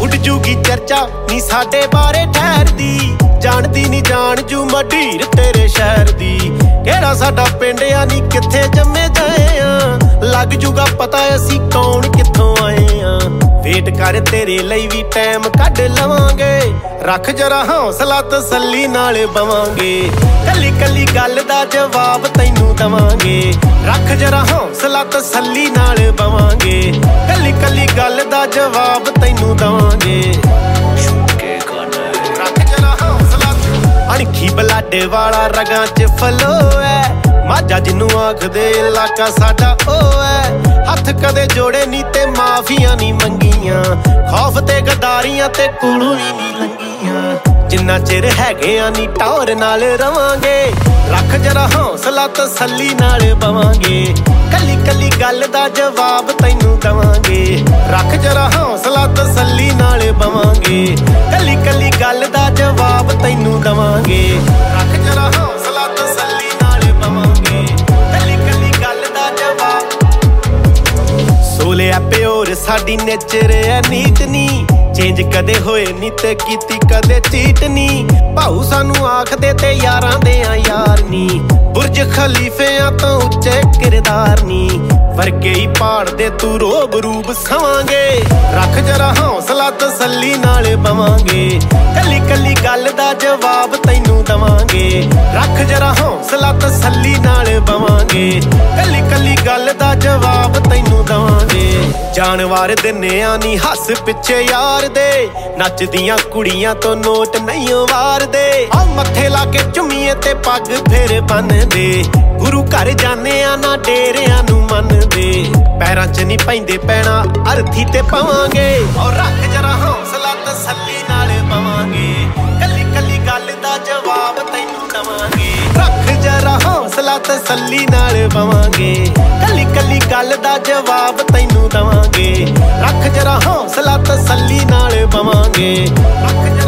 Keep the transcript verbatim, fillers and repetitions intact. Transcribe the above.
ਉੱਡ ਜੂਗੀ ਚਰਚਾ ਨੀ ਸਾਡੇ ਬਾਰੇ ਠਹਿਰਦੀ ਜਾਣਦੀ ਨੀ ਜਾਣ ਜੂ ਮਢੀਰ ਤੇਰੇ ਸ਼ਹਿਰ ਦੀ ਕਿਹੜਾ ਸਾਡਾ ਪਿੰਡ ਆ ਨੀ ਕਿੱਥੇ ਜੰਮੇ ਜਾਏ ਆ ਲੱਗ ਜੂਗਾ ਪਤਾ ਅਸੀਂ ਕੌਣ ਕਿੱਥੋਂ ਆਏ ਆ ਵੇਟ ਕਰ ਤੇਰੇ ਲਈ ਵੀ ਟਾਈਮ ਕੱਢ ਲਵਾਂਗੇ ਰੱਖ ਜਰਾ ਹੌਸਲਾ ਤਸੱਲੀ ਨਾਲ ਬਵਾਂਗੇ ਕੱਲੀ ਕੱਲੀ ਗੱਲ ਦਾ ਜਵਾਬ ਤੈਨੂੰ ਦਵਾਂਗੇ ਰੱਖ ਜਰਾ ਹੌਸਲਾ ਤਸੱਲੀ ਨਾਲ ਬਵਾਂਗੇ ਕੱਲੀ ਕੱਲੀ ਗੱਲ ਦਾ ਜਵਾਬ ਤੈਨੂੰ ਦਵਾਂਗੇ ਰੱਖ ਜਰਾ ਹੌਸਲਾ ਅਣਖੀ ਬਲਾਡੇ ਵਾਲਾ ਰਗਾਂ ਚ ਫਲੋ ਐ ਮਾਝਾ ਜਿਹਨੂੰ ਆਖਦੇ ਇਲਾਕਾ ਸਾਡਾ ਉਹ ਐ ਹੱਥ ਕਦੇ ਜੋੜੇ ਨੀ ਤੇ ਮਾਫੀਆਂ ਨੀ ਮੰਗੀਆਂ ਖੌਫ ਤੇ ਗਦਾਰੀਆਂ ਤੇ ਕੋਲੋਂ ਵੀ ਨੀ ਲੰਗੀਆਂ ਜਿੰਨਾ ਚਿਰ ਹੈਗੇ ਆ ਨੀ ਟੌਰ ਨਾਲ ਰਵਾਂਗੇ ਰੱਖ ਜਰਾ ਹੌਸਲਾ ਤਸੱਲੀ ਨਾਲ ਬਵਾਂਗੇ ਕੱਲੀ ਕੱਲੀ ਗੱਲ ਦਾ ਜਵਾਬ ਤੈਨੂੰ ਦਵਾਂਗੇ ਰੱਖ ਜਰਾ ਹੌਸਲਾ ਤਸੱਲੀ ਨਾਲ ਬਵਾਂਗੇ ਕੱਲੀ ਕੱਲੀ ਗੱਲ ਦਾ ਜਵਾਬ ਤੈਨੂੰ ਦਵਾਂਗੇ ਰੱਖ ਜਰਾ ਹੌਸਲਾ ਤਸੱਲੀ ਨਾਲ ਬਵਾਂਗੇ ਕੱਲੀ ਕੱਲੀ ਗੱਲ ਦਾ ਜਵਾਬ ਸੋਲਿਆ ਪਿਓਰ ਸਾਡੀ ਨੇਚਰ ਐ ਨੀਟ ਨੀ ਚੇਂਜ ਕਦੇ ਹੋਏ ਨੀ ਤੇ ਕੀਤੀ ਕਦੇ ਚੀਟ ਨੀ ਭਾਊ ਸਾਨੂੰ ਆਖਦੇ ਤੇ ਯਾਰਾਂ ਦੇ ਆ ਯਾਰ ਨੀ ਬੁਰਜ ਖਲੀਫਿਆਂ ਤੋਂ ਉੱਚੇ ਕਿਰਦਾਰ ਨੀ ਵਰਗੇ ਹੀ ਪਾੜਦੇ ਤੂੰ ਰੋਬ ਰੂਬ ਸਵਾਂਗੇ ਰੱਖ ਜਰਾ ਹੌਸਲਾ ਤਸੱਲੀ ਨਾਲ ਬਵਾਂਗੇ ਕੱਲੀ ਕੱਲੀ ਗੱਲ ਦਾ ਜਵਾਬ ਤੈਨੂੰ ਦਵਾਂਗੇ ਰੱਖ ਜਰਾ ਹੌਸਲਾ ਤਸੱਲੀ ਨਾਲ ਬਵਾਂਗੇ ਕੱਲੀ ਕੱਲੀ ਗੱਲ ਦਾ ਜਵਾਬ ਤੈਨੂੰ ਦਵਾਂਗੇ ਜਾਨਵਾਰ ਦਿੰਨਿਆਂ ਨੀ ਹੱਸ ਪਿੱਛੇ ਯਾਰ ਦੇ ਨੱਚਦੀਆਂ ਕੁੜੀਆਂ ਤੋਂ ਨੋਟ ਨਹੀਂ ਵਾਰਦੇ ਆ ਮੱਥੇ ਲਾ ਕੇ ਝੁੰਮੀਏ ਤੇ ਪੱਗ ਫੇਰ ਬੰਨਦੇ ਗੁਰੂ ਘਰ ਜਾਂਦੇ ਆ ਨਾ ਡੇਰਿਆਂ ਨੂੰ ਮੰਨਦੇ ਪੈਰਾਂ 'ਚ ਨਹੀਂ ਪੈਂਦੇ ਪੈਣਾ ਅਰਥੀ ਤੇ ਪਵਾਂਗੇ ਔਰ ਰੱਖ ਜਰਾ ਹੌਸਲਾ ਤਸੱਲੀ ਨਾਲ ਬਵਾਂਗੇ ਕੱਲੀ ਕੱਲੀ ਗੱਲ ਦਾ ਜਵਾਬ ਤੈਨੂੰ ਦਵਾਂਗੇ ਰੱਖ ਜਰਾ ਹੌਸਲਾ ਤਸੱਲੀ ਨਾਲ ਬਵਾਂਗੇ ਕੱਲੀ ਕੱਲੀ ਗੱਲ ਦਾ ਜਵਾਬ ਤੈਨੂੰ ਦਵਾਂਗੇ ਰੱਖ ਜਰਾ ਹੌਸਲਾ ਤਸੱਲੀ ਨਾਲ ਬਵਾਂਗੇ ਰੱਖ